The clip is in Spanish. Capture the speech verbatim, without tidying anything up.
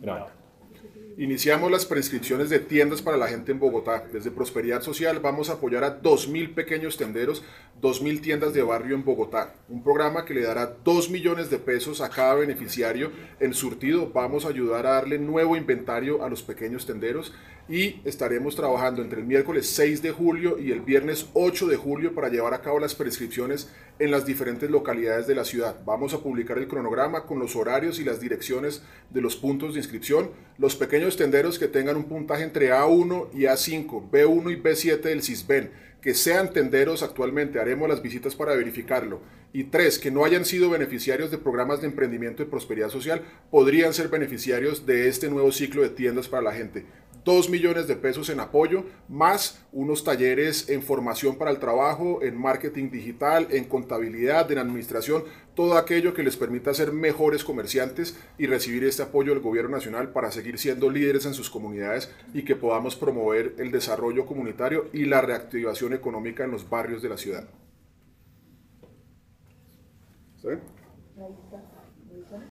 Graba. Iniciamos las preinscripciones de tiendas para la gente en Bogotá. Desde Prosperidad Social vamos a apoyar a dos mil pequeños tenderos, dos mil tiendas de barrio en Bogotá. Un programa que le dará dos millones de pesos a cada beneficiario. En surtido vamos a ayudar a darle nuevo inventario a los pequeños tenderos y estaremos trabajando entre el miércoles seis de julio y el viernes ocho de julio para llevar a cabo las preinscripciones en las diferentes localidades de la ciudad. Vamos a publicar el cronograma con los horarios y las direcciones de los puntos de inscripción. Los pequeños tenderos que tengan un puntaje entre A uno y A cinco, B uno y B siete del CISBEN, que sean tenderos actualmente, haremos las visitas para verificarlo. Y tres, que no hayan sido beneficiarios de programas de emprendimiento y prosperidad social, podrían ser beneficiarios de este nuevo ciclo de tiendas para la gente. Dos millones de pesos en apoyo, más unos talleres en formación para el trabajo, en marketing digital, en contabilidad, en administración, todo aquello que les permita ser mejores comerciantes y recibir este apoyo del gobierno nacional para seguir siendo líderes en sus comunidades y que podamos promover el desarrollo comunitario y la reactivación económica en los barrios de la ciudad. ¿Sí?